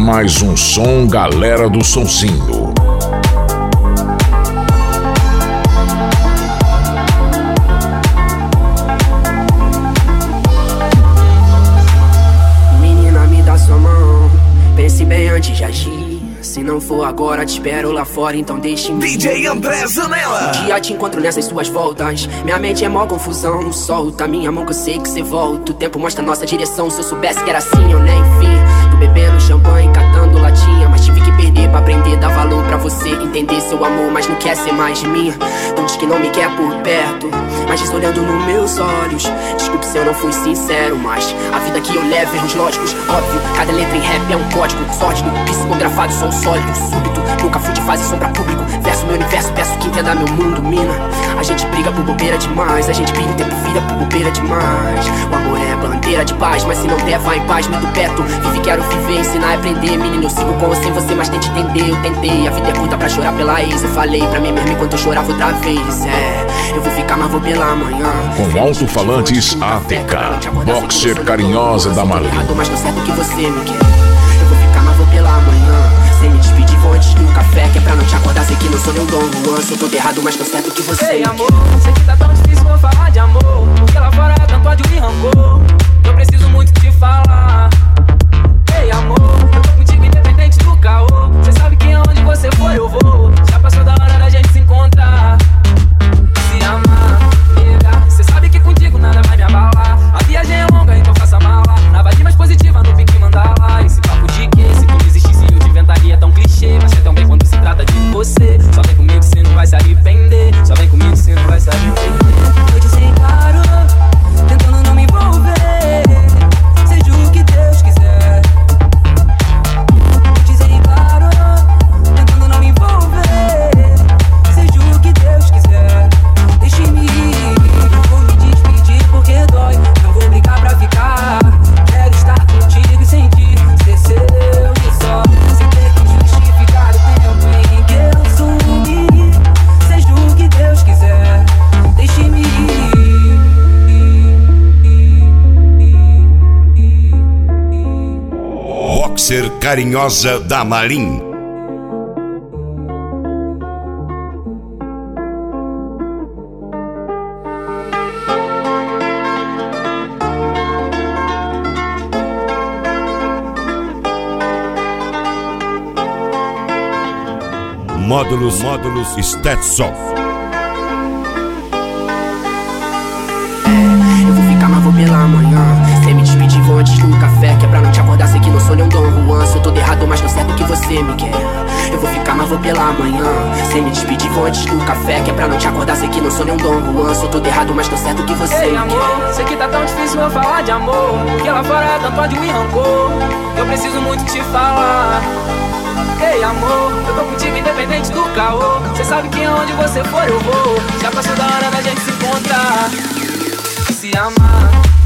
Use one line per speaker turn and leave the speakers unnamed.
mais um som, galera do Sonzinho.
Menina, me dá sua mão, pense bem antes de agir. Se não for agora, te espero lá fora, então deixe-me.
DJ André Zanella.
Um dia te encontro nessas suas voltas. Minha mente é mó confusão, não solta minha mão que eu sei que cê volta. O tempo mostra nossa direção, se eu soubesse que era assim eu nem vim. Tô bebendo champanhe, catando latinha, mas tive que perder pra aprender, dar valor pra você entender seu amor, mas não quer ser mais de mim. Não diz que não me quer por perto, mas diz olhando nos meus olhos. Desculpe se eu não fui sincero, mas a vida que eu levo, erros lógicos, óbvio. Cada letra em rap é um código sórdido, psicografado, sou sólido, súbito. Nunca fui de fase sombra público, verso meu universo, peço que entenda meu mundo, mina. A gente briga por bobeira demais, a gente briga o tempo vira por bobeira demais. O amor é bandeira de paz, mas se não der, vai em paz, me do perto. Vive, quero viver, ensinar a aprender. Menino, eu sigo com ou sem você, mas tente entender. Eu tentei, a vida é curta pra chorar pela ex. Eu falei pra mim mesmo enquanto eu chorava outra vez. Eu vou ficar, mas vou pela manhã.
Com alto-falantes ATK, boxer carinhosa da Marlin.
Mas tô certo que você me quer. Eu vou ficar, mas vou pela manhã. Sem me despedir, vou antes do café. Que é pra não te acordar, sei que não sou nem Dom Juan. Sou todo errado, mas tô certo que você
Ei,
me
amor,
quer.
sei que tá tão difícil, vou falar de amor. Porque lá fora tanto ódio e rancor. Eu preciso muito te falar. Ei, amor, eu tô contigo independente do caô. Cê sabe que aonde você for eu vou. Já passou da hora da gente se encontrar. Se amar, nega. Cê sabe que contigo nada vai me abalar. A viagem é longa, então faça mala. Na vibe mais positiva, no pique mandar lá. Esse papo de quê? Se tu não existisse eu te inventaria tão clichê. Mas é tão bem quando se trata de você. Só vem comigo, cê não vai se arrepender. Só vem comigo, cê não vai se arrepender. Eu disse claro, tentando não me envolver. Seja o que Deus quiser. Eu disse claro, tentando não me envolver. Seja o que Deus quiser. Deixe-me ir, eu vou me despedir porque dói. Não vou brigar pra ficar. Quero estar contigo e sentir ser seu e só. Sem ter que justificar o tempo em que eu sumi. Seja o que Deus quiser. Deixe-me ir.
Boxer carinhosa da Marlin. Módulos Stetson.
Eu vou ficar, mas vou pela manhã. Sem me despedir, vou antes do café. Que é pra não te acordar, sei que não sou nem Dom Juan. Sou todo errado, mas tô certo que você me quer. Eu vou ficar, mas vou pela manhã. Sem me despedir, vou antes do café. Que é pra não te acordar, sei que não sou nem Dom Juan. Sou todo errado, mas tô certo que você
Ei,
me
amor,
quer.
sei que tá tão difícil eu falar de amor. Porque lá fora é tanto ódio e rancor. Eu preciso muito te falar. Ei, amor, eu tô contigo independente do caô. Cê sabe que aonde você for eu vou. Já passou da hora da gente se encontrar. Se amar.